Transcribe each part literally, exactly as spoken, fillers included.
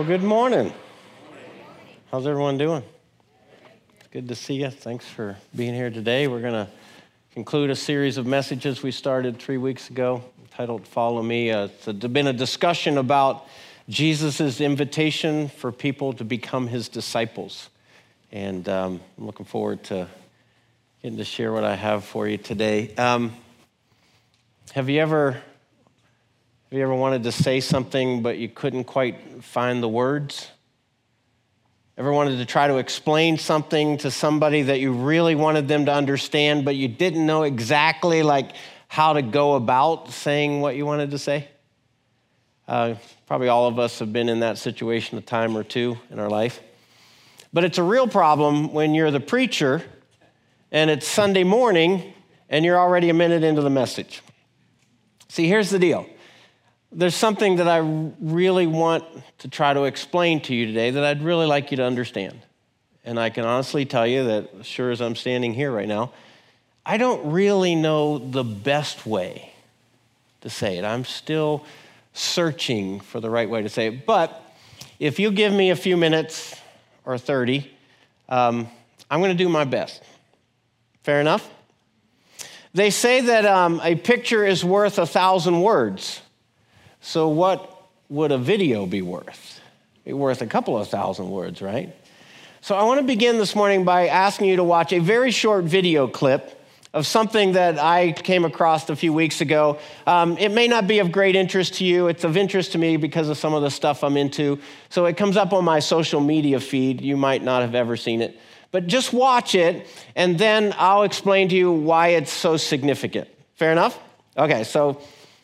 good morning. How's everyone doing? It's good to see you. Thanks for being here today. We're going to conclude a series of messages we started three weeks ago titled Follow Me. Uh, it's been a discussion about Jesus' invitation for people to become his disciples. And um, I'm looking forward to getting to share what I have for you today. Um, have you ever... Have you ever wanted to say something, but you couldn't quite find the words? Ever wanted to try to explain something to somebody that you really wanted them to understand, but you didn't know exactly like how to go about saying what you wanted to say? Uh, probably all of us have been in that situation a time or two in our life. But it's a real problem when you're the preacher and it's Sunday morning and you're already a minute into the message. See, here's the deal. There's something that I really want to try to explain to you today that I'd really like you to understand. And I can honestly tell you that, as sure as I'm standing here right now, I don't really know the best way to say it. I'm still searching for the right way to say it. But if you give me a few minutes or thirty, um, I'm going to do my best. Fair enough? They say that um, a picture is worth a thousand words. So what would a video be worth? Be worth a couple of thousand words, right? So I want to begin this morning by asking you to watch a very short video clip of something that I came across a few weeks ago. Um, it may not be of great interest to you. It's of interest to me because of some of the stuff I'm into. So it comes up on my social media feed. You might not have ever seen it. But just watch it, and then I'll explain to you why it's so significant. Fair enough? Okay, so...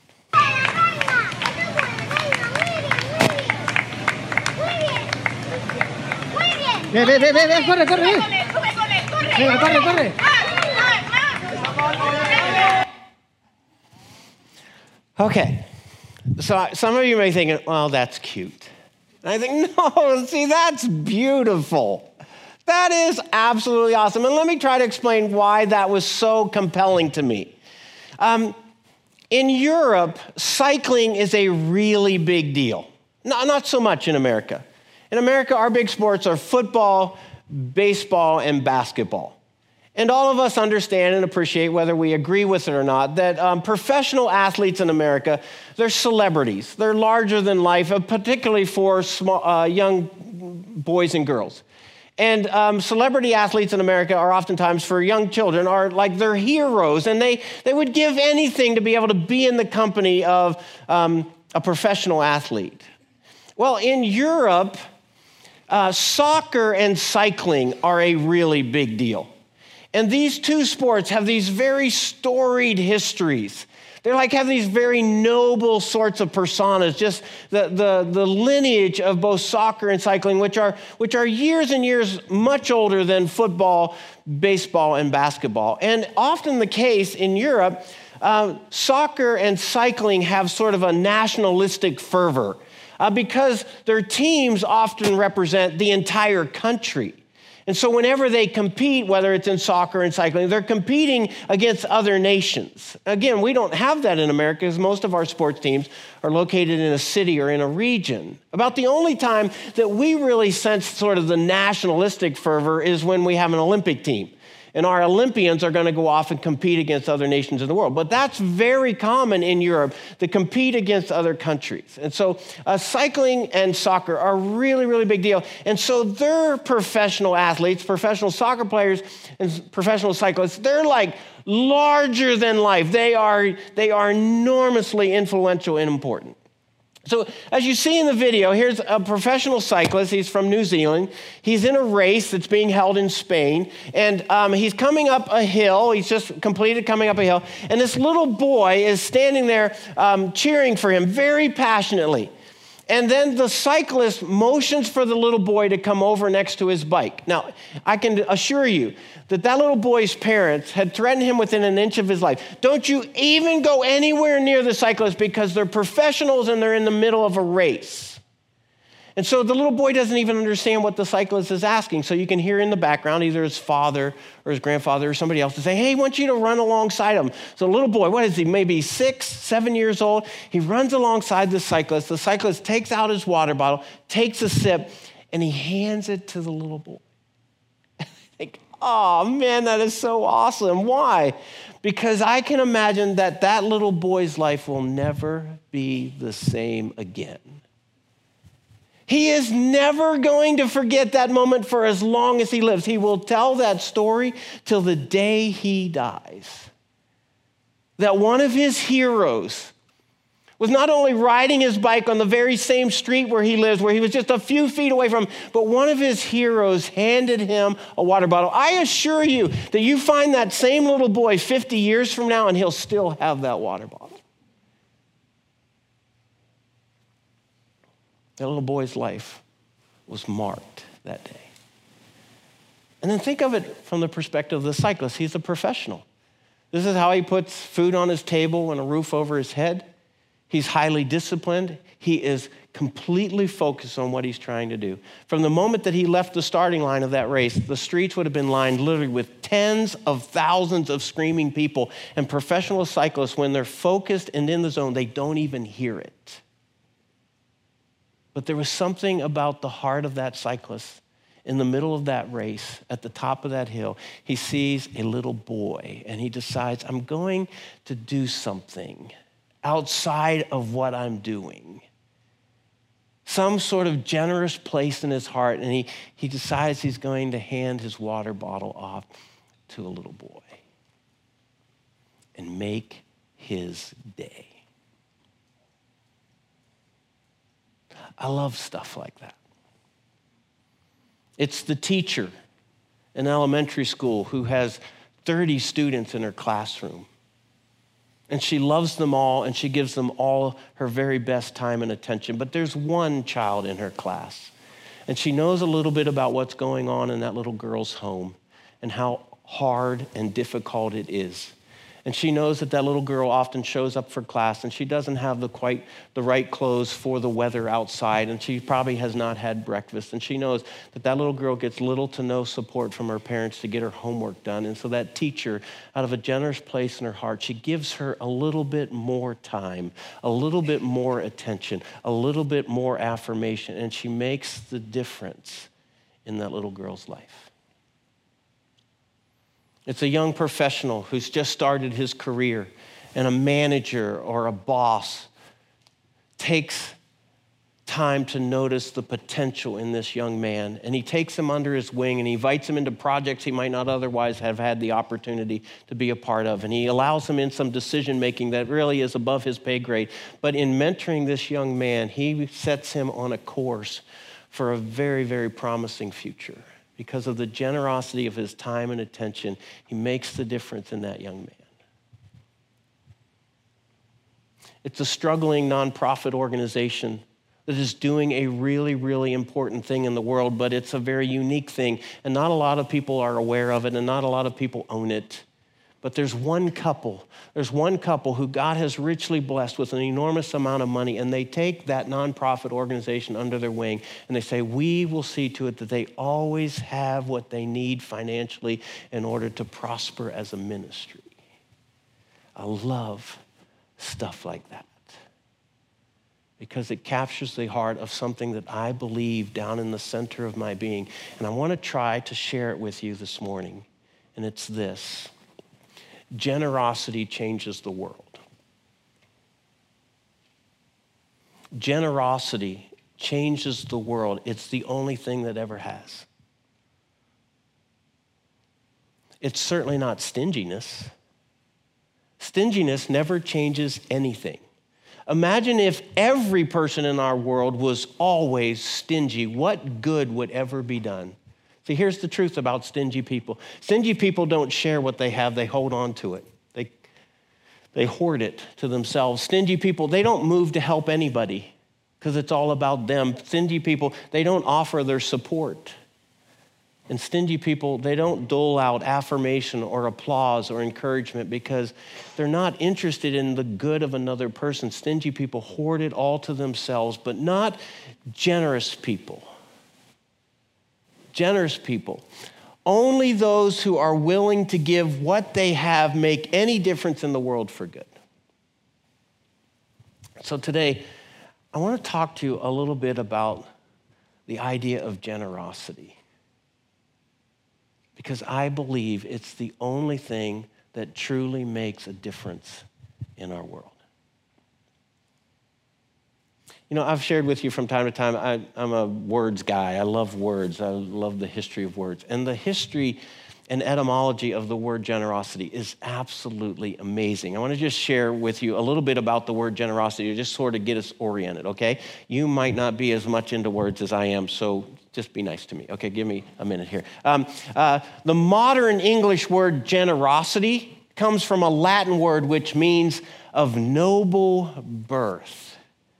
Ve, ve, ve, ve, corre, corre. Venga, corre, corre. Okay, so some of you may think, well, that's cute. And I think, no, see, that's beautiful. That is absolutely awesome. And let me try to explain why that was so compelling to me. Um, in Europe, cycling is a really big deal. No, not so much in America. In America, our big sports are football, baseball, and basketball. And all of us understand and appreciate, whether we agree with it or not, that um, professional athletes in America, they're celebrities. They're larger than life, particularly for small, uh, young boys and girls. And um, celebrity athletes in America are oftentimes, for young children, are like they're heroes. And they, they would give anything to be able to be in the company of um, a professional athlete. Well, in Europe... Uh, soccer and cycling are a really big deal. And these two sports have these very storied histories. They're like have these very noble sorts of personas, just the, the, the lineage of both soccer and cycling, which are, which are years and years much older than football, baseball, and basketball. And often the case in Europe, uh, soccer and cycling have sort of a nationalistic fervor. Uh, because their teams often represent the entire country. And so whenever they compete, whether it's in soccer and cycling, they're competing against other nations. Again, we don't have that in America because most of our sports teams are located in a city or in a region. About the only time that we really sense sort of the nationalistic fervor is when we have an Olympic team. And our Olympians are going to go off and compete against other nations in the world. But that's very common in Europe, to compete against other countries. And so uh, cycling and soccer are really, really big deal. And so they're professional athletes, professional soccer players, and professional cyclists. They're like larger than life. They are, they are enormously influential and important. So as you see in the video, here's a professional cyclist. He's from New Zealand. He's in a race that's being held in Spain. And um, he's coming up a hill. He's just completed coming up a hill. And this little boy is standing there um, cheering for him very passionately. And then the cyclist motions for the little boy to come over next to his bike. Now, I can assure you that that little boy's parents had threatened him within an inch of his life. Don't you even go anywhere near the cyclist because they're professionals and they're in the middle of a race. And so the little boy doesn't even understand what the cyclist is asking. So you can hear in the background either his father or his grandfather or somebody else to say, hey, I want you to run alongside him. So the little boy, what is he, maybe six, seven years old? He runs alongside the cyclist. The cyclist takes out his water bottle, takes a sip, and he hands it to the little boy. I think, oh, man, that is so awesome. Why? Because I can imagine that that little boy's life will never be the same again. He is never going to forget that moment for as long as he lives. He will tell that story till the day he dies. That one of his heroes was not only riding his bike on the very same street where he lives, where he was just a few feet away from, but one of his heroes handed him a water bottle. I assure you that you find that same little boy fifty years from now and he'll still have that water bottle. That little boy's life was marked that day. And then think of it from the perspective of the cyclist. He's a professional. This is how he puts food on his table and a roof over his head. He's highly disciplined. He is completely focused on what he's trying to do. From the moment that he left the starting line of that race, the streets would have been lined literally with tens of thousands of screaming people. And professional cyclists, when they're focused and in the zone, they don't even hear it. But there was something about the heart of that cyclist in the middle of that race, at the top of that hill. He sees a little boy and he decides, I'm going to do something outside of what I'm doing. Some sort of generous place in his heart, and he, he decides he's going to hand his water bottle off to a little boy and make his day. I love stuff like that. It's the teacher in elementary school who has thirty students in her classroom. And she loves them all, and she gives them all her very best time and attention. But there's one child in her class, and she knows a little bit about what's going on in that little girl's home and how hard and difficult it is. And she knows that that little girl often shows up for class and she doesn't have the quite the right clothes for the weather outside, and she probably has not had breakfast. And she knows that that little girl gets little to no support from her parents to get her homework done. And so that teacher, out of a generous place in her heart, she gives her a little bit more time, a little bit more attention, a little bit more affirmation, and she makes the difference in that little girl's life. It's a young professional who's just started his career, and a manager or a boss takes time to notice the potential in this young man, and he takes him under his wing and he invites him into projects he might not otherwise have had the opportunity to be a part of, and he allows him in some decision making that really is above his pay grade. But in mentoring this young man, he sets him on a course for a very, very promising future. Because of the generosity of his time and attention, he makes the difference in that young man. It's a struggling nonprofit organization that is doing a really, really important thing in the world, but it's a very unique thing, and not a lot of people are aware of it, and not a lot of people own it. But there's one couple, there's one couple who God has richly blessed with an enormous amount of money, and they take that nonprofit organization under their wing, and they say, we will see to it that they always have what they need financially in order to prosper as a ministry. I love stuff like that because it captures the heart of something that I believe down in the center of my being, and I want to try to share it with you this morning, and it's this. Generosity changes the world. Generosity changes the world. It's the only thing that ever has. It's certainly not stinginess. Stinginess never changes anything. Imagine if every person in our world was always stingy. What good would ever be done? See, here's the truth about stingy people. Stingy people don't share what they have, they hold on to it. They, they hoard it to themselves. Stingy people, they don't move to help anybody because it's all about them. Stingy people, they don't offer their support. And stingy people, they don't dole out affirmation or applause or encouragement because they're not interested in the good of another person. Stingy people hoard it all to themselves, but not generous people. Generous people. Only those who are willing to give what they have make any difference in the world for good. So today, I want to talk to you a little bit about the idea of generosity. Because I believe it's the only thing that truly makes a difference in our world. You know, I've shared with you from time to time, I, I'm a words guy. I love words. I love the history of words. And the history and etymology of the word generosity is absolutely amazing. I want to just share with you a little bit about the word generosity to just sort of get us oriented, okay? You might not be as much into words as I am, so just be nice to me. Okay, give me a minute here. Um, uh, the modern English word generosity comes from a Latin word which means of noble birth.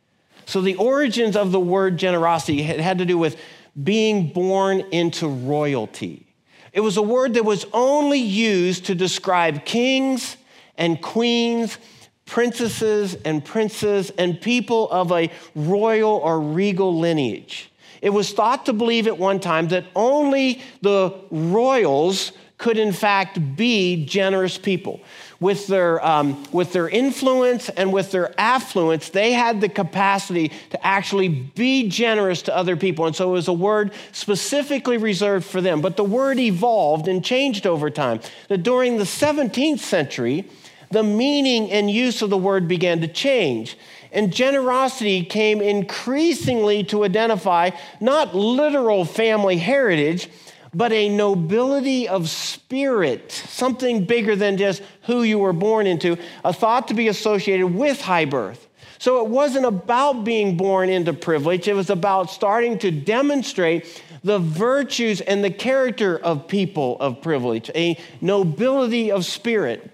So the origins of the word generosity had, had to do with being born into royalty. It was a word that was only used to describe kings and queens, princesses and princes, and people of a royal or regal lineage. It was thought to believe at one time that only the royals could in fact be generous people. With their, um, with their influence and with their affluence, they had the capacity to actually be generous to other people. And so it was a word specifically reserved for them. But the word evolved and changed over time. That during the seventeenth century, the meaning and use of the word began to change. And generosity came increasingly to identify not literal family heritage, but a nobility of spirit, something bigger than just who you were born into, a thought to be associated with high birth. So it wasn't about being born into privilege. It was about starting to demonstrate the virtues and the character of people of privilege, a nobility of spirit.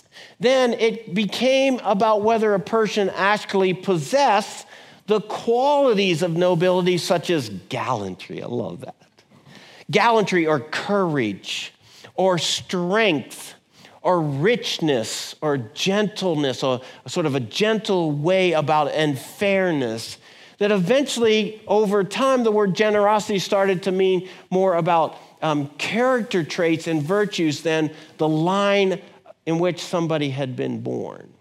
Then it became about whether a person actually possessed the qualities of nobility, such as gallantry. I love that. Gallantry or courage or strength or richness or gentleness or sort of a gentle way about it, and fairness. That eventually, over time, the word generosity started to mean more about um, character traits and virtues than the line in which somebody had been born.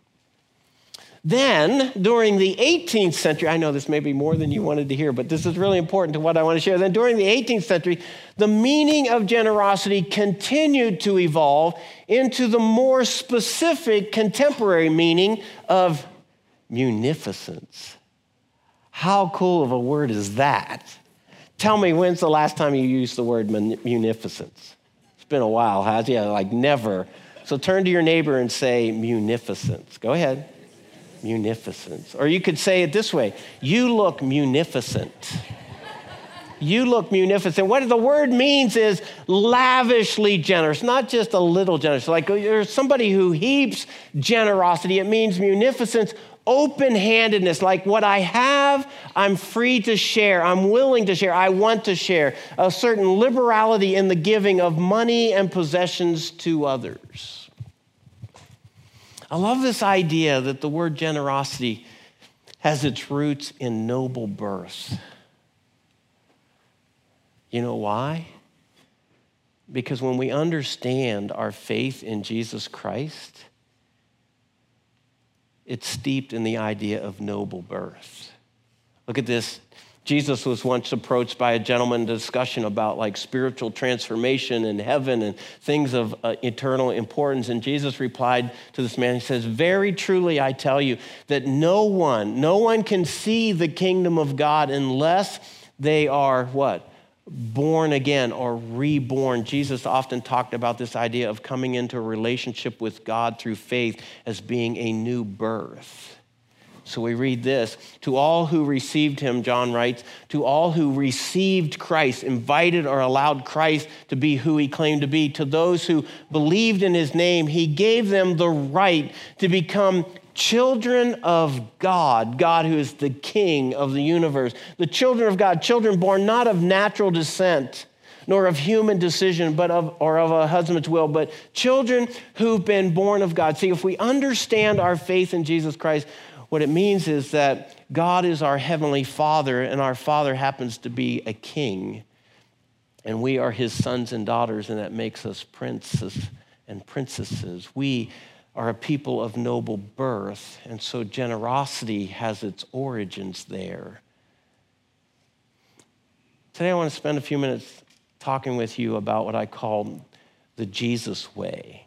Then, during the eighteenth century, I know this may be more than you wanted to hear, but this is really important to what I want to share. Then during the eighteenth century, the meaning of generosity continued to evolve into the more specific contemporary meaning of munificence. How cool of a word is that? Tell me, when's the last time you used the word munificence? It's been a while, has it? Yeah, like never. So turn to your neighbor and say munificence. Go ahead. Munificence. Or you could say it this way: you look munificent. You look munificent. What the word means is lavishly generous, not just a little generous. Like there's somebody who heaps generosity. It means munificence, open-handedness, like what I have, I'm free to share. I'm willing to share. I want to share. A certain liberality in the giving of money and possessions to others. I love this idea that the word generosity has its roots in noble birth. You know why? Because when we understand our faith in Jesus Christ, it's steeped in the idea of noble birth. Look at this. Jesus was once approached by a gentleman in a discussion about like spiritual transformation in heaven and things of uh, eternal importance. And Jesus replied to this man, he says, "Very truly I tell you that no one, no one can see the kingdom of God unless they are what? Born again or reborn." Jesus often talked about this idea of coming into a relationship with God through faith as being a new birth. So we read this: to all who received him, John writes, to all who received Christ, invited or allowed Christ to be who he claimed to be, to those who believed in his name, he gave them the right to become children of God, God who is the King of the universe. The children of God, children born not of natural descent, nor of human decision, but of, or of a husband's will, but children who've been born of God. See, if we understand our faith in Jesus Christ, what it means is that God is our heavenly Father, and our Father happens to be a king, and we are his sons and daughters, and that makes us princes and princesses. We are a people of noble birth, and so generosity has its origins there. Today I want to spend a few minutes talking with you about what I call the Jesus way.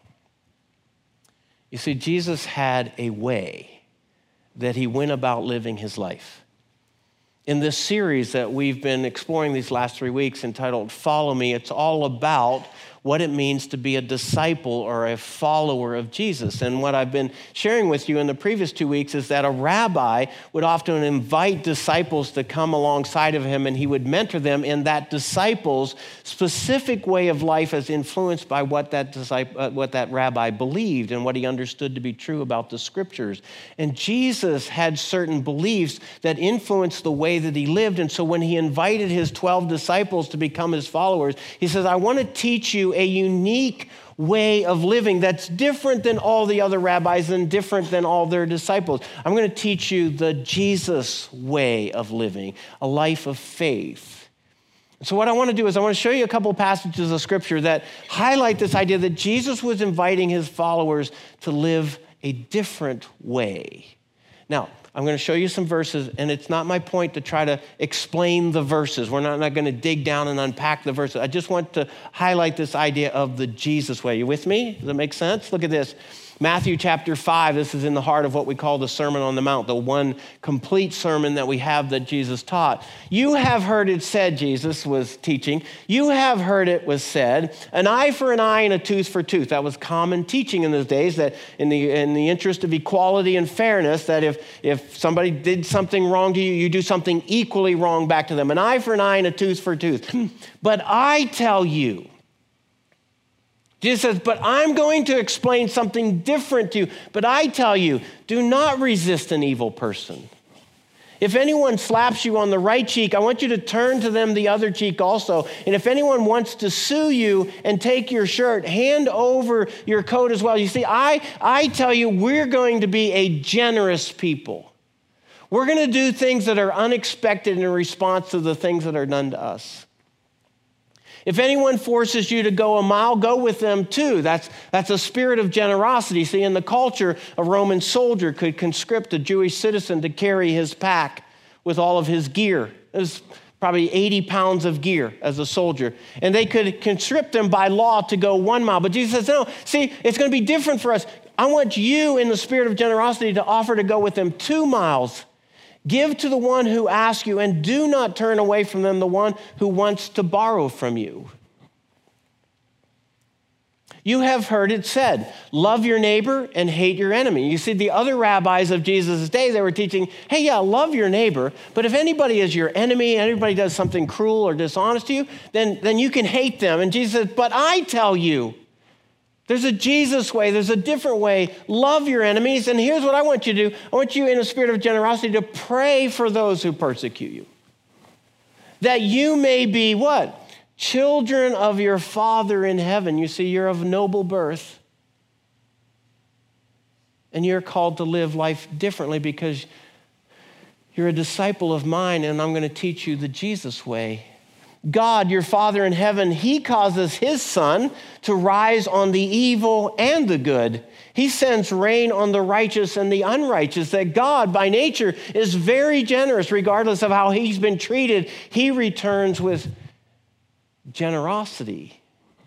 You see, Jesus had a way that he went about living his life. In this series that we've been exploring these last three weeks entitled Follow Me, it's all about what it means to be a disciple or a follower of Jesus. And what I've been sharing with you in the previous two weeks is that a rabbi would often invite disciples to come alongside of him, and he would mentor them in that disciple's specific way of life as influenced by what that disciple, uh, what that rabbi believed and what he understood to be true about the scriptures. And Jesus had certain beliefs that influenced the way that he lived. And so when he invited his twelve disciples to become his followers, he says, I want to teach you a unique way of living that's different than all the other rabbis and different than all their disciples. I'm going to teach you the Jesus way of living, a life of faith. So what I want to do is I want to show you a couple passages of scripture that highlight this idea that Jesus was inviting his followers to live a different way. Now, I'm going to show you some verses, and it's not my point to try to explain the verses. We're not, not going to dig down and unpack the verses. I just want to highlight this idea of the Jesus way. You with me? Does that make sense? Look at this. Matthew chapter five, this is in the heart of what we call the Sermon on the Mount, the one complete sermon that we have that Jesus taught. You have heard it said, Jesus was teaching, you have heard it was said, an eye for an eye and a tooth for tooth. That was common teaching in those days, that in the in the interest of equality and fairness, that if, if somebody did something wrong to you, you do something equally wrong back to them. An eye for an eye and a tooth for tooth. But I tell you, Jesus says, but I'm going to explain something different to you. But I tell you, do not resist an evil person. If anyone slaps you on the right cheek, I want you to turn to them the other cheek also. And if anyone wants to sue you and take your shirt, hand over your coat as well. You see, I, I tell you, we're going to be a generous people. We're going to do things that are unexpected in response to the things that are done to us. If anyone forces you to go a mile, go with them too. That's, that's a spirit of generosity. See, in the culture, a Roman soldier could conscript a Jewish citizen to carry his pack with all of his gear. It was probably eighty pounds of gear as a soldier. And they could conscript him by law to go one mile. But Jesus says, no, see, it's going to be different for us. I want you in the spirit of generosity to offer to go with them two miles. Give to the one who asks you, and do not turn away from them the one who wants to borrow from you. You have heard it said, love your neighbor and hate your enemy. You see, the other rabbis of Jesus' day, they were teaching, hey, yeah, love your neighbor, but if anybody is your enemy, anybody does something cruel or dishonest to you, then, then you can hate them. And Jesus says, but I tell you, there's a Jesus way. There's a different way. Love your enemies. And here's what I want you to do. I want you in a spirit of generosity to pray for those who persecute you. That you may be what? Children of your Father in heaven. You see, you're of noble birth. And you're called to live life differently because you're a disciple of mine, and I'm going to teach you the Jesus way. God, your Father in heaven, he causes his sun to rise on the evil and the good. He sends rain on the righteous and the unrighteous. That God, by nature, is very generous. Regardless of how he's been treated, he returns with generosity.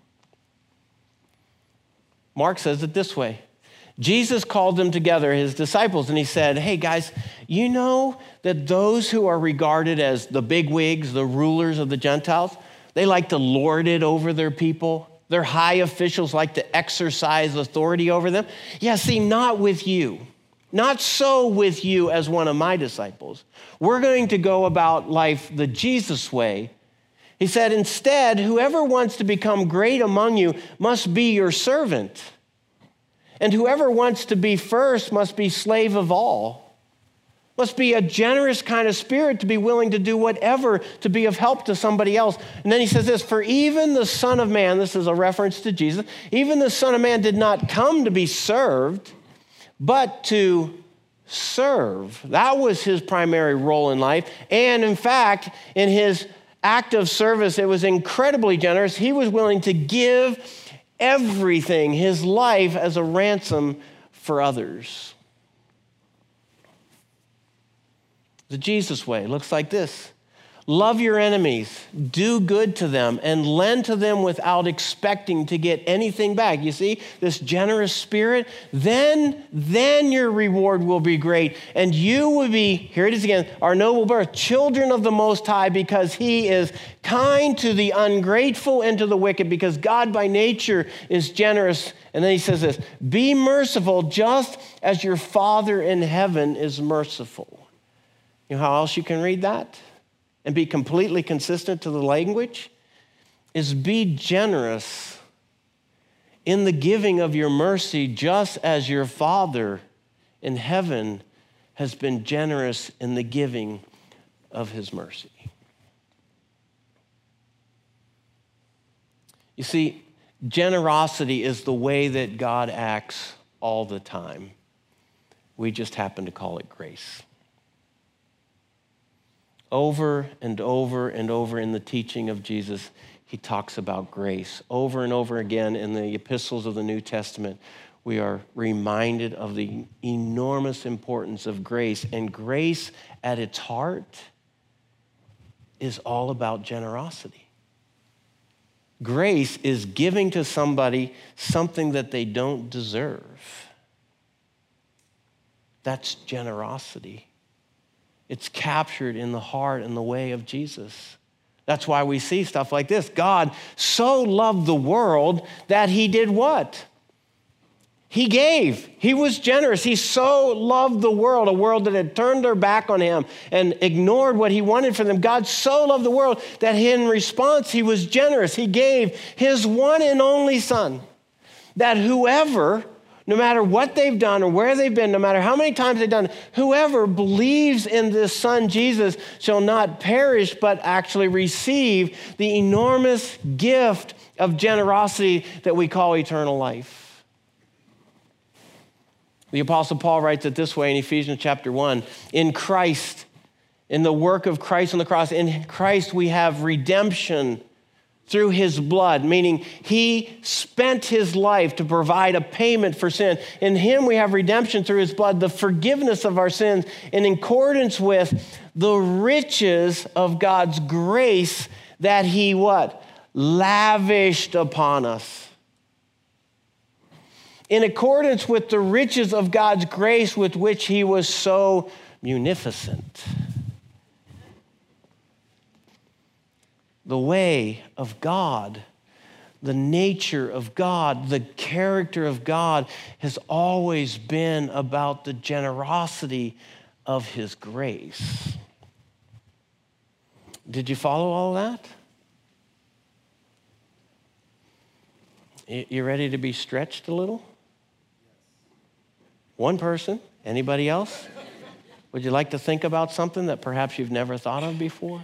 Mark says it this way. Jesus called them together, his disciples, and he said, hey, guys, you know that those who are regarded as the bigwigs, the rulers of the Gentiles, they like to lord it over their people. Their high officials like to exercise authority over them. Yeah, see, not with you. Not so with you as one of my disciples. We're going to go about life the Jesus way. He said, instead, whoever wants to become great among you must be your servant. And whoever wants to be first must be slave of all. Must be a generous kind of spirit to be willing to do whatever to be of help to somebody else. And then he says this, for even the Son of Man, this is a reference to Jesus, even the Son of Man did not come to be served, but to serve. That was his primary role in life. And in fact, in his act of service, it was incredibly generous. He was willing to give everything, his life, as a ransom for others. The Jesus way looks like this. Love your enemies, do good to them, and lend to them without expecting to get anything back. You see, this generous spirit, then, then your reward will be great. And you will be, here it is again, our noble birth, children of the Most High, because he is kind to the ungrateful and to the wicked, because God by nature is generous. And then he says this, be merciful just as your Father in heaven is merciful. You know how else you can read that and be completely consistent to the language? Is be generous in the giving of your mercy just as your Father in heaven has been generous in the giving of his mercy. You see, generosity is the way that God acts all the time. We just happen to call it grace. Over and over and over in the teaching of Jesus, he talks about grace. Over and over again in the epistles of the New Testament, we are reminded of the enormous importance of grace. And grace at its heart is all about generosity. Grace is giving to somebody something that they don't deserve. That's generosity. It's captured in the heart and the way of Jesus. That's why we see stuff like this. God so loved the world that he did what? He gave. He was generous. He so loved the world, a world that had turned their back on him and ignored what he wanted for them. God so loved the world that in response, he was generous. He gave his one and only Son, that whoever, no matter what they've done or where they've been, no matter how many times they've done it, whoever believes in this Son, Jesus, shall not perish, but actually receive the enormous gift of generosity that we call eternal life. The Apostle Paul writes it this way in Ephesians chapter one. In Christ, in the work of Christ on the cross, in Christ we have redemption through his blood, meaning he spent his life to provide a payment for sin. In him we have redemption through his blood, the forgiveness of our sins, in accordance with the riches of God's grace that he what? Lavished upon us. In accordance with the riches of God's grace with which he was so munificent. The way of God, the nature of God, the character of God has always been about the generosity of his grace. Did you follow all that? You ready to be stretched a little? One person? Anybody else? Would you like to think about something that perhaps you've never thought of before?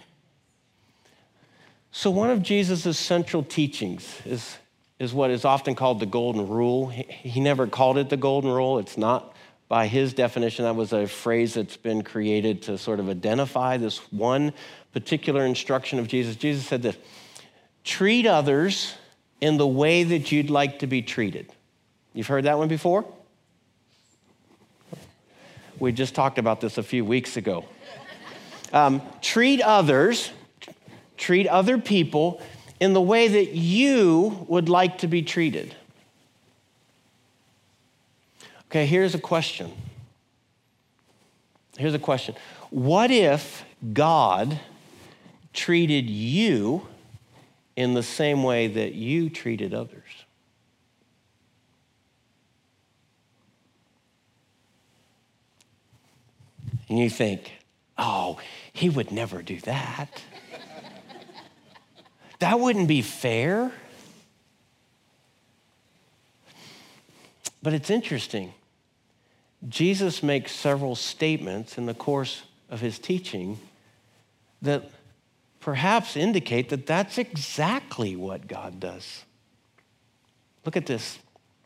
So one of Jesus' central teachings is, is what is often called the golden rule. He, he never called it the golden rule. It's not by his definition. That was a phrase that's been created to sort of identify this one particular instruction of Jesus. Jesus said this, treat others in the way that you'd like to be treated. You've heard that one before? We just talked about this a few weeks ago. Um, treat others, treat other people in the way that you would like to be treated. Okay, here's a question. Here's a question. What if God treated you in the same way that you treated others? And you think, oh, he would never do that. That wouldn't be fair. But it's interesting. Jesus makes several statements in the course of his teaching that perhaps indicate that that's exactly what God does. Look at this.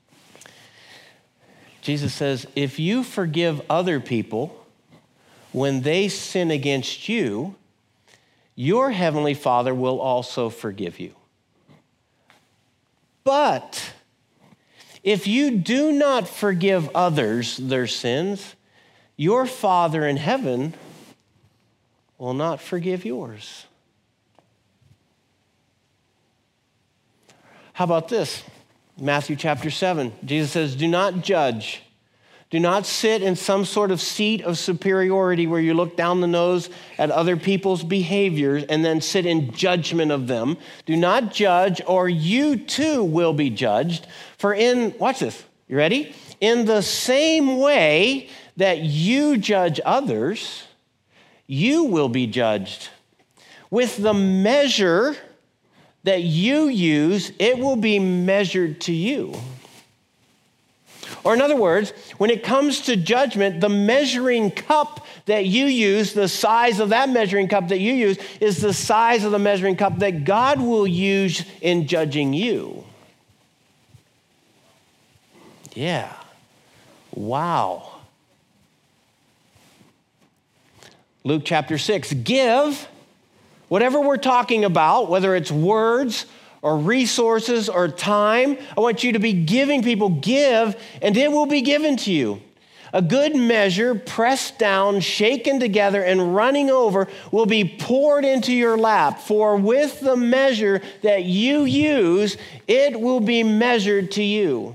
Jesus says, if you forgive other people when they sin against you, your heavenly Father will also forgive you. But if you do not forgive others their sins, your Father in heaven will not forgive yours. How about this? Matthew chapter seven, Jesus says, do not judge. Do not sit in some sort of seat of superiority where you look down the nose at other people's behaviors and then sit in judgment of them. Do not judge, or you too will be judged. For in, watch this, you ready? In the same way that you judge others, you will be judged. With the measure that you use, it will be measured to you. Or in other words, when it comes to judgment, the measuring cup that you use, the size of that measuring cup that you use, is the size of the measuring cup that God will use in judging you. Yeah. Wow. Luke chapter six, give whatever we're talking about, whether it's words or resources or time, I want you to be giving people, give, and it will be given to you. A good measure, pressed down, shaken together, and running over will be poured into your lap. For with the measure that you use, it will be measured to you.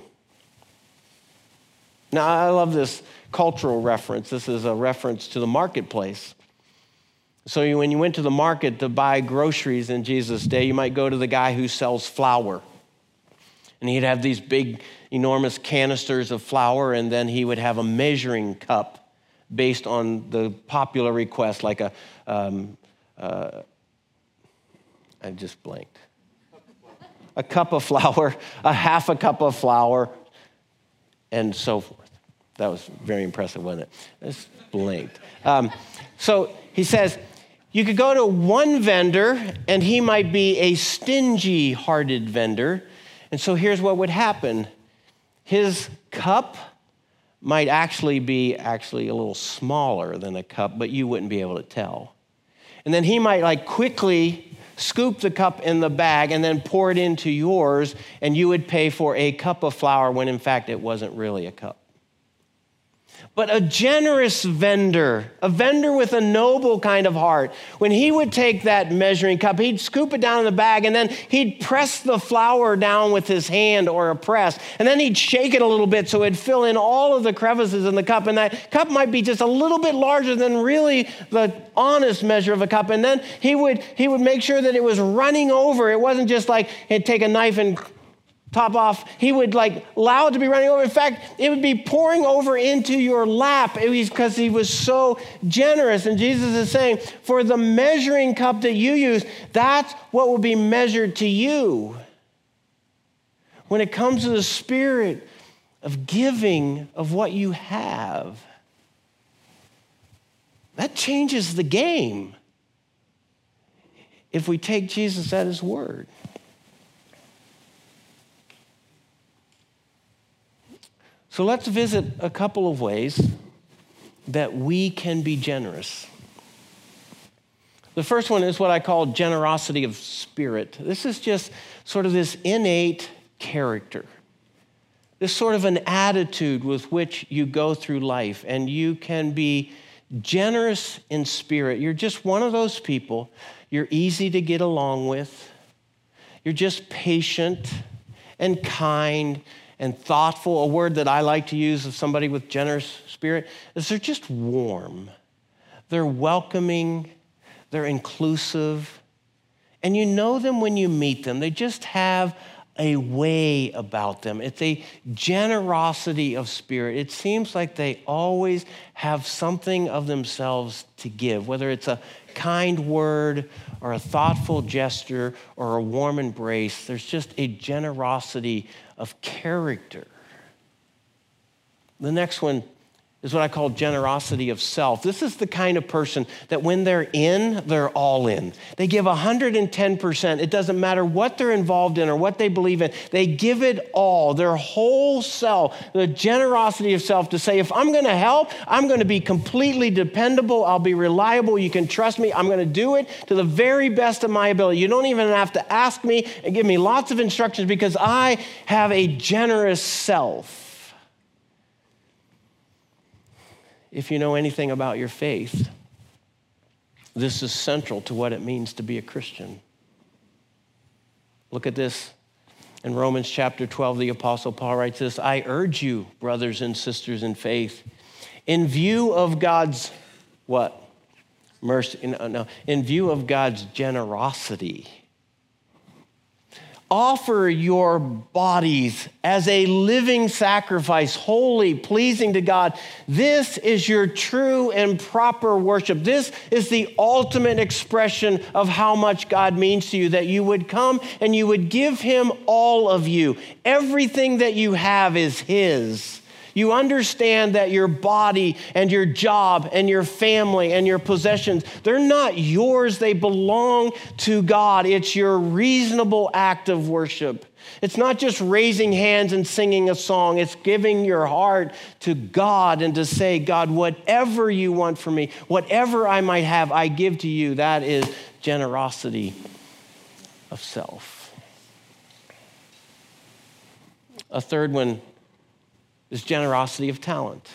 Now, I love this cultural reference. This is a reference to the marketplace. So you, when you went to the market to buy groceries in Jesus' day, you might go to the guy who sells flour. And he'd have these big, enormous canisters of flour, and then he would have a measuring cup based on the popular request, like a, um, uh, I just blanked. A cup of flour, a half a cup of flour, and so forth. That was very impressive, wasn't it? I just blinked. Um, so he says, you could go to one vendor, and he might be a stingy-hearted vendor. And so here's what would happen. His cup might actually be actually a little smaller than a cup, but you wouldn't be able to tell. And then he might like quickly scoop the cup in the bag and then pour it into yours, and you would pay for a cup of flour when in fact it wasn't really a cup. But a generous vendor, a vendor with a noble kind of heart, when he would take that measuring cup, he'd scoop it down in the bag, and then he'd press the flour down with his hand or a press, and then he'd shake it a little bit so it'd fill in all of the crevices in the cup, and that cup might be just a little bit larger than really the honest measure of a cup, and then he would, he would make sure that it was running over. It wasn't just like he'd take a knife and top off. He would like allow it to be running over. In fact, it would be pouring over into your lap. It was because he was so generous. And Jesus is saying, for the measuring cup that you use, that's what will be measured to you. When it comes to the spirit of giving of what you have, that changes the game if we take Jesus at his word. So let's visit a couple of ways that we can be generous. The first one is what I call generosity of spirit. This is just sort of this innate character, this sort of an attitude with which you go through life, and you can be generous in spirit. You're just one of those people. You're easy to get along with. You're just patient and kind and thoughtful. A word that I like to use of somebody with generous spirit is they're just warm. They're welcoming. They're inclusive. And you know them when you meet them. They just have a way about them. It's a generosity of spirit. It seems like they always have something of themselves to give, whether it's a kind word or a thoughtful gesture or a warm embrace. There's just a generosity of character. The next one is what I call generosity of self. This is the kind of person that when they're in, they're all in. They give one hundred ten percent. It doesn't matter what they're involved in or what they believe in. They give it all, their whole self, the generosity of self to say, if I'm going to help, I'm going to be completely dependable. I'll be reliable. You can trust me. I'm going to do it to the very best of my ability. You don't even have to ask me and give me lots of instructions because I have a generous self. If you know anything about your faith, this is central to what it means to be a Christian. Look at this. In Romans chapter twelve, the Apostle Paul writes this, I urge you, brothers and sisters in faith, in view of God's, what? Mercy, no, no, in view of God's generosity, offer your bodies as a living sacrifice, holy, pleasing to God. This is your true and proper worship. This is the ultimate expression of how much God means to you, that you would come and you would give him all of you. Everything that you have is his. You understand that your body and your job and your family and your possessions, they're not yours. They belong to God. It's your reasonable act of worship. It's not just raising hands and singing a song. It's giving your heart to God and to say, God, whatever you want from me, whatever I might have, I give to you. That is generosity of self. A third one is generosity of talent.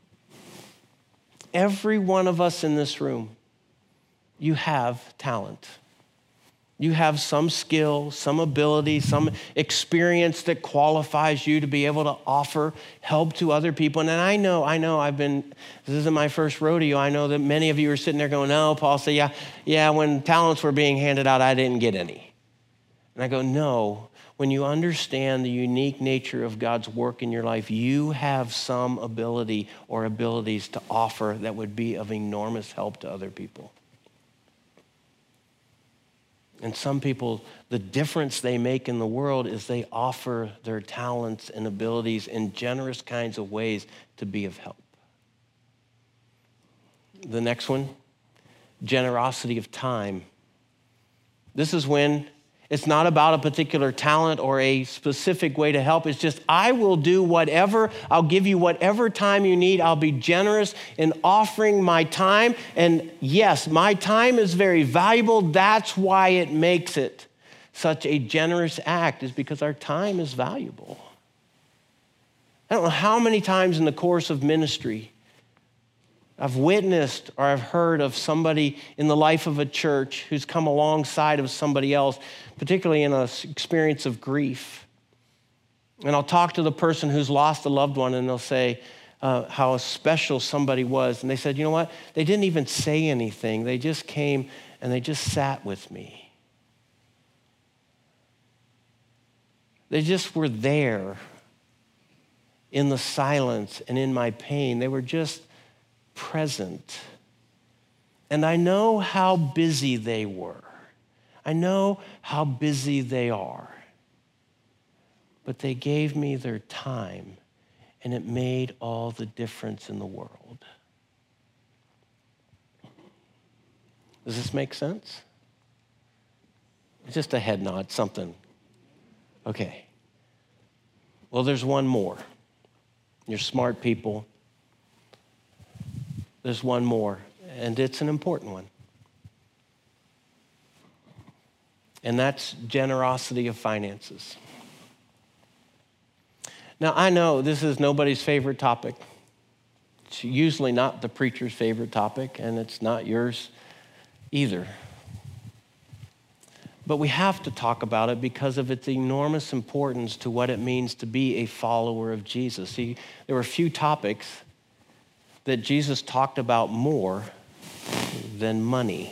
Every one of us in this room, you have talent. You have some skill, some ability, some experience that qualifies you to be able to offer help to other people. And I know, I know I've been, this isn't my first rodeo. I know that many of you are sitting there going, no, Paul said, yeah, yeah, when talents were being handed out, I didn't get any. And I go, no. When you understand the unique nature of God's work in your life, you have some ability or abilities to offer that would be of enormous help to other people. And some people, the difference they make in the world is they offer their talents and abilities in generous kinds of ways to be of help. The next one, generosity of time. This is when it's not about a particular talent or a specific way to help. It's just, I will do whatever. I'll give you whatever time you need. I'll be generous in offering my time. And yes, my time is very valuable. That's why it makes it such a generous act, is because our time is valuable. I don't know how many times in the course of ministry I've witnessed or I've heard of somebody in the life of a church who's come alongside of somebody else, particularly in an experience of grief. And I'll talk to the person who's lost a loved one, and they'll say uh, how special somebody was. And they said, you know what? They didn't even say anything. They just came and they just sat with me. They just were there in the silence and in my pain. They were just present. And I know how busy they were. I know how busy they are. But they gave me their time, and it made all the difference in the world. Does this make sense? Just a head nod, something. Okay. Well, there's one more. You're smart people. There's one more, and it's an important one. And that's generosity of finances. Now, I know this is nobody's favorite topic. It's usually not the preacher's favorite topic, and it's not yours either. But we have to talk about it because of its enormous importance to what it means to be a follower of Jesus. See, there were few topics that Jesus talked about more than money.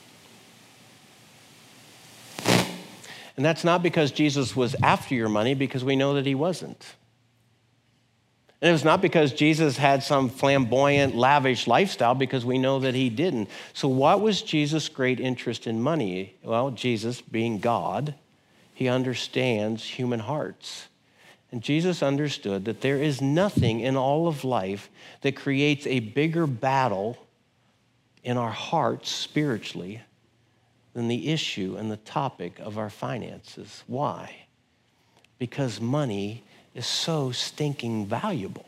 And that's not because Jesus was after your money, because we know that he wasn't. And it was not because Jesus had some flamboyant, lavish lifestyle, because we know that he didn't. So what was Jesus' great interest in money? Well, Jesus, being God, he understands human hearts. And Jesus understood that there is nothing in all of life that creates a bigger battle in our hearts spiritually than the issue and the topic of our finances. Why? Because money is so stinking valuable.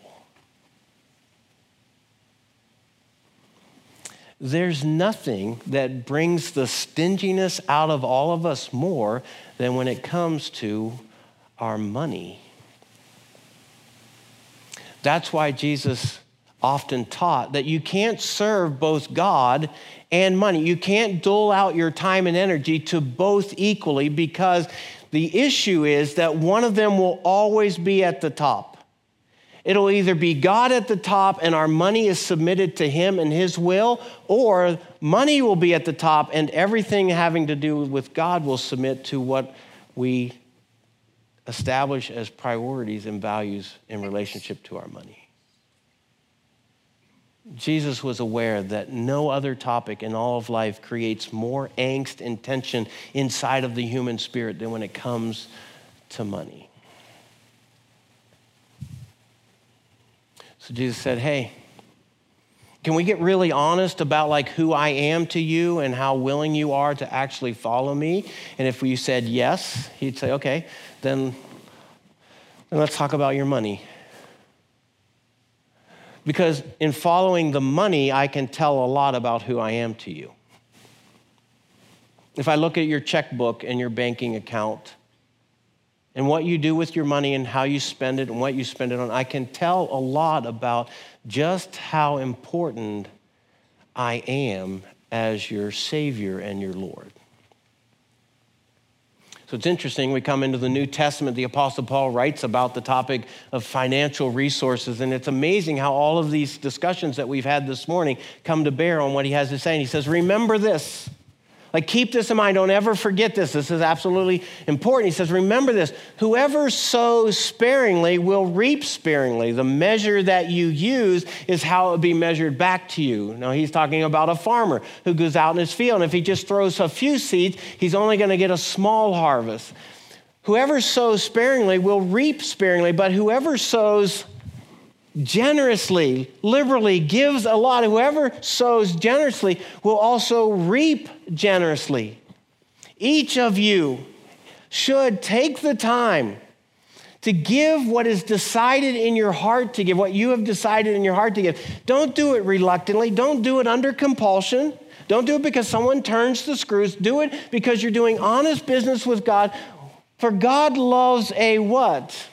There's nothing that brings the stinginess out of all of us more than when it comes to our money. That's why Jesus often taught that you can't serve both God and money. You can't dole out your time and energy to both equally, because the issue is that one of them will always be at the top. It'll either be God at the top and our money is submitted to him and his will, or money will be at the top and everything having to do with God will submit to what we establish as priorities and values in relationship to our money. Jesus was aware that no other topic in all of life creates more angst and tension inside of the human spirit than when it comes to money. So Jesus said, hey, can we get really honest about like who I am to you and how willing you are to actually follow me? And if you said yes, he'd say, okay, then, then let's talk about your money. Because in following the money, I can tell a lot about who I am to you. If I look at your checkbook and your banking account and what you do with your money and how you spend it and what you spend it on, I can tell a lot about just how important I am as your Savior and your Lord. So it's interesting, we come into the New Testament, the Apostle Paul writes about the topic of financial resources, and it's amazing how all of these discussions that we've had this morning come to bear on what he has to say. And he says, remember this. Like, keep this in mind. Don't ever forget this. This is absolutely important. He says, remember this. Whoever sows sparingly will reap sparingly. The measure that you use is how it will be measured back to you. Now, he's talking about a farmer who goes out in his field, and if he just throws a few seeds, he's only going to get a small harvest. Whoever sows sparingly will reap sparingly, but whoever sows generously, liberally, gives a lot. Whoever sows generously will also reap generously. Each of you should take the time to give what is decided in your heart to give, what you have decided in your heart to give. Don't do it reluctantly. Don't do it under compulsion. Don't do it because someone turns the screws. Do it because you're doing honest business with God. For God loves a what?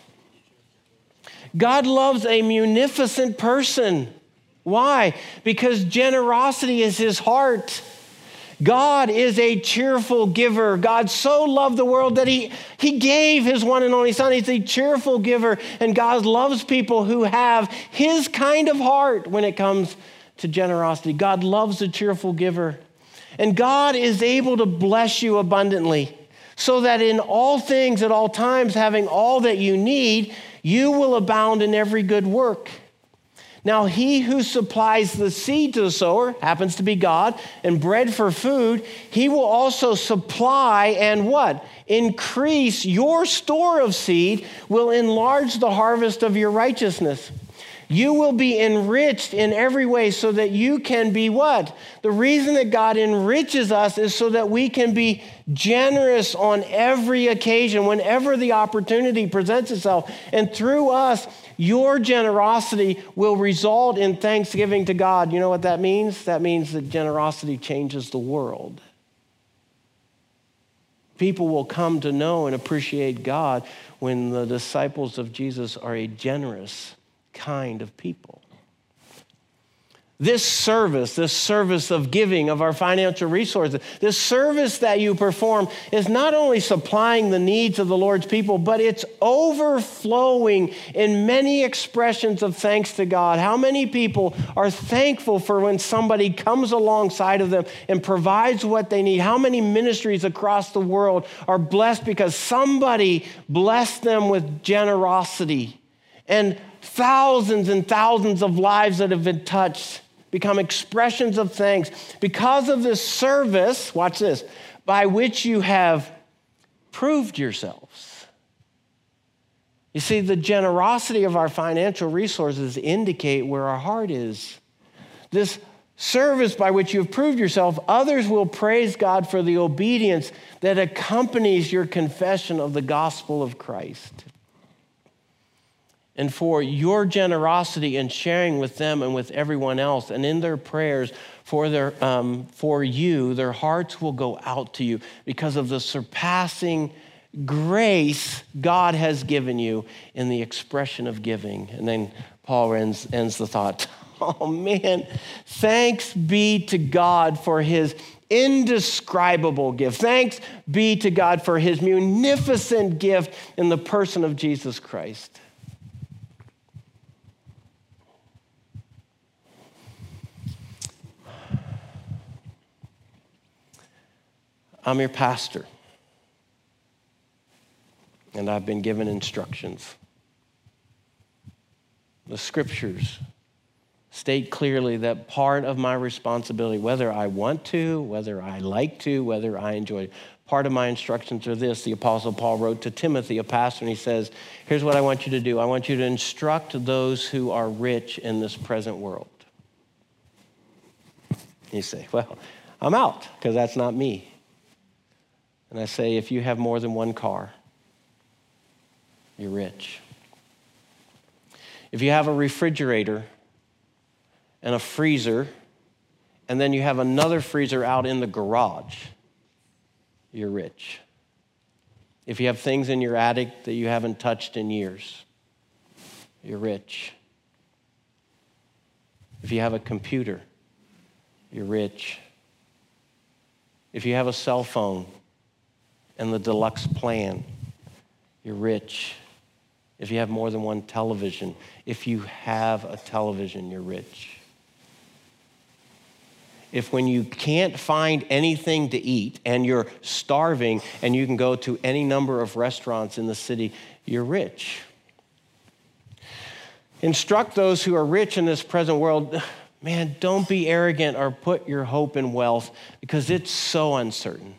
God loves a munificent person. Why? Because generosity is his heart. God is a cheerful giver. God so loved the world that he, he gave his one and only son. He's a cheerful giver, and God loves people who have his kind of heart when it comes to generosity. God loves a cheerful giver. And God is able to bless you abundantly so that in all things, at all times, having all that you need, you will abound in every good work. Now, he who supplies the seed to the sower happens to be God, and bread for food. He will also supply and what? Increase your store of seed, will enlarge the harvest of your righteousness. You will be enriched in every way so that you can be what? The reason that God enriches us is so that we can be generous on every occasion, whenever the opportunity presents itself. And through us, your generosity will result in thanksgiving to God. You know what that means? That means that generosity changes the world. People will come to know and appreciate God when the disciples of Jesus are a generous kind of people. This service, this service of giving of our financial resources, this service that you perform is not only supplying the needs of the Lord's people, but it's overflowing in many expressions of thanks to God. How many people are thankful for when somebody comes alongside of them and provides what they need? How many ministries across the world are blessed because somebody blessed them with generosity? And thousands and thousands of lives that have been touched become expressions of thanks because of this service, watch this, by which you have proved yourselves You see, the generosity of our financial resources indicate where our heart is. This service by which you have proved yourself, others will praise God for the obedience that accompanies your confession of the gospel of Christ. And for your generosity in sharing with them and with everyone else, and in their prayers for, their, um, for you, their hearts will go out to you because of the surpassing grace God has given you in the expression of giving. And then Paul ends, ends the thought, oh man, thanks be to God for his indescribable gift. Thanks be to God for his munificent gift in the person of Jesus Christ. I'm your pastor, and I've been given instructions. The scriptures state clearly that part of my responsibility, whether I want to, whether I like to, whether I enjoy it, part of my instructions are this. The Apostle Paul wrote to Timothy, a pastor, and he says, here's what I want you to do. I want you to instruct those who are rich in this present world. You say, well, I'm out, because that's not me. And I say, if you have more than one car, you're rich. If you have a refrigerator and a freezer, and then you have another freezer out in the garage, you're rich. If you have things in your attic that you haven't touched in years, you're rich. If you have a computer, you're rich. If you have a cell phone and the deluxe plan, you're rich. If you have more than one television, if you have a television, you're rich. If when you can't find anything to eat and you're starving and you can go to any number of restaurants in the city, you're rich. Instruct those who are rich in this present world, man, don't be arrogant or put your hope in wealth because it's so uncertain.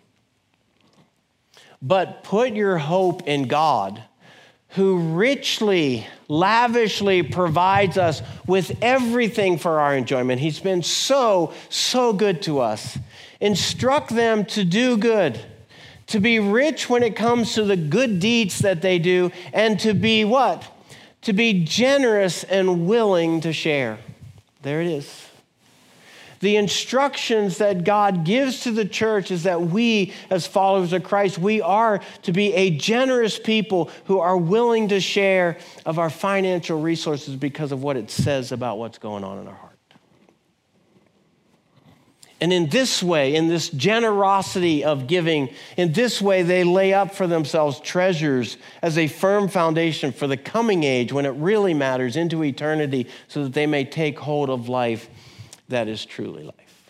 But put your hope in God, who richly, lavishly provides us with everything for our enjoyment. He's been so, so good to us. Instruct them to do good, to be rich when it comes to the good deeds that they do, and to be what? To be generous and willing to share. There it is. The instructions that God gives to the church is that we, as followers of Christ, we are to be a generous people who are willing to share of our financial resources because of what it says about what's going on in our heart. And in this way, in this generosity of giving, in this way, they lay up for themselves treasures as a firm foundation for the coming age when it really matters into eternity so that they may take hold of life that is truly life.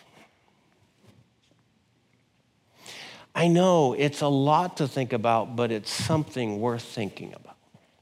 I know it's a lot to think about, but it's something worth thinking about.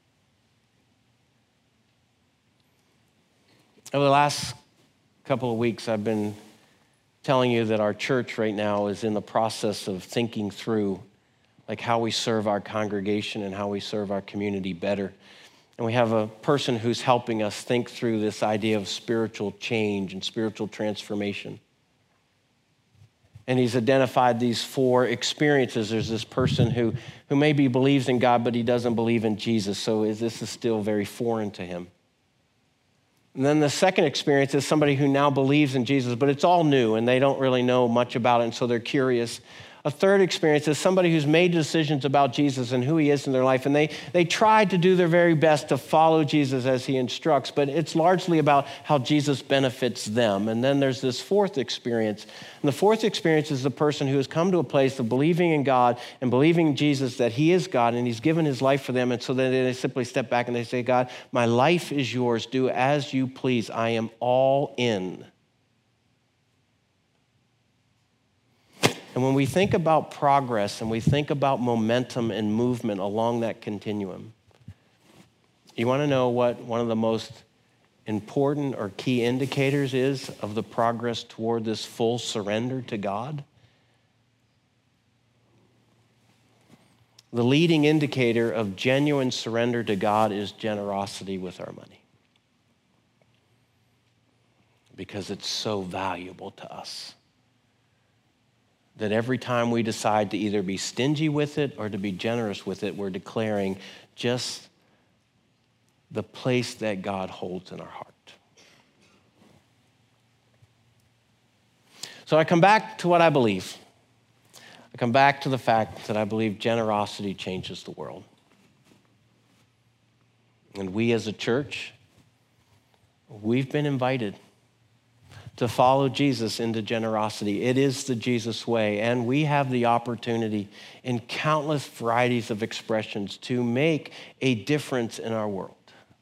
Over the last couple of weeks, I've been telling you that our church right now is in the process of thinking through like how we serve our congregation and how we serve our community better. And we have a person who's helping us think through this idea of spiritual change and spiritual transformation. And he's identified these four experiences. There's this person who, who maybe believes in God, but he doesn't believe in Jesus. So is, this is still very foreign to him. And then the second experience is somebody who now believes in Jesus, but it's all new and they don't really know much about it, and so they're curious. A third experience is somebody who's made decisions about Jesus and who he is in their life, and they, they tried to do their very best to follow Jesus as he instructs, but it's largely about how Jesus benefits them. And then there's this fourth experience. And the fourth experience is the person who has come to a place of believing in God and believing in Jesus that he is God and he's given his life for them. And so then they simply step back and they say, God, my life is yours. Do as you please. I am all in. And when we think about progress and we think about momentum and movement along that continuum, you want to know what one of the most important or key indicators is of the progress toward this full surrender to God? The leading indicator of genuine surrender to God is generosity with our money, because it's so valuable to us that every time we decide to either be stingy with it or to be generous with it, we're declaring just the place that God holds in our heart. So I come back to what I believe. I come back to the fact that I believe generosity changes the world. And we as a church, we've been invited to follow Jesus into generosity. It is the Jesus way, and we have the opportunity in countless varieties of expressions to make a difference in our world.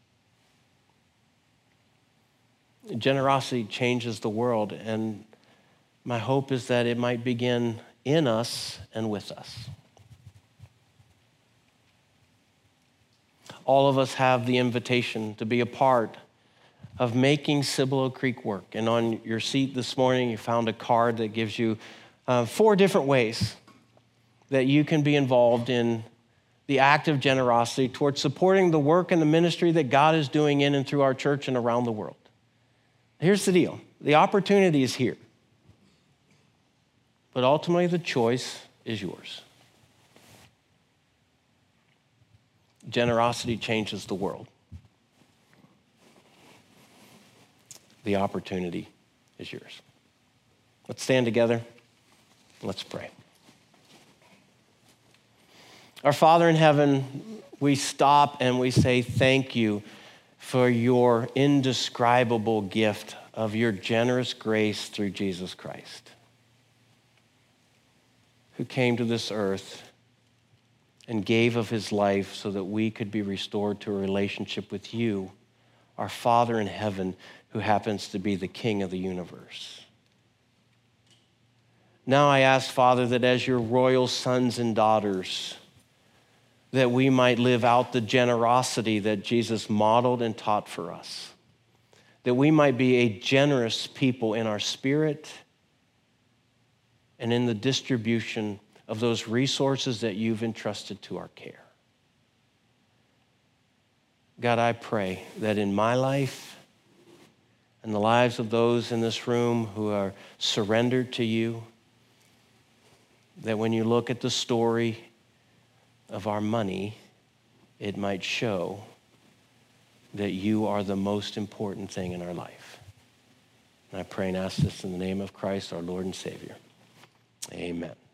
Generosity changes the world, and my hope is that it might begin in us and with us. All of us have the invitation to be a part of making Cibolo Creek work. And on your seat this morning, you found a card that gives you uh, four different ways that you can be involved in the act of generosity towards supporting the work and the ministry that God is doing in and through our church and around the world. Here's the deal. The opportunity is here. But ultimately, the choice is yours. Generosity changes the world. The opportunity is yours. Let's stand together. Let's pray. Our Father in heaven, we stop and we say thank you for your indescribable gift of your generous grace through Jesus Christ, who came to this earth and gave of his life so that we could be restored to a relationship with you, our Father in heaven, who happens to be the King of the universe. Now I ask, Father, that as your royal sons and daughters, that we might live out the generosity that Jesus modeled and taught for us, that we might be a generous people in our spirit and in the distribution of those resources that you've entrusted to our care. God, I pray that in my life and the lives of those in this room who are surrendered to you, that when you look at the story of our money, it might show that you are the most important thing in our life. And I pray and ask this in the name of Christ, our Lord and Savior. Amen.